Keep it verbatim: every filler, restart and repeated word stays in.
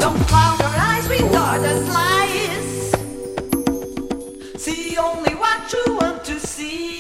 Don't cloud your eyes with other lies. See only what you want to see.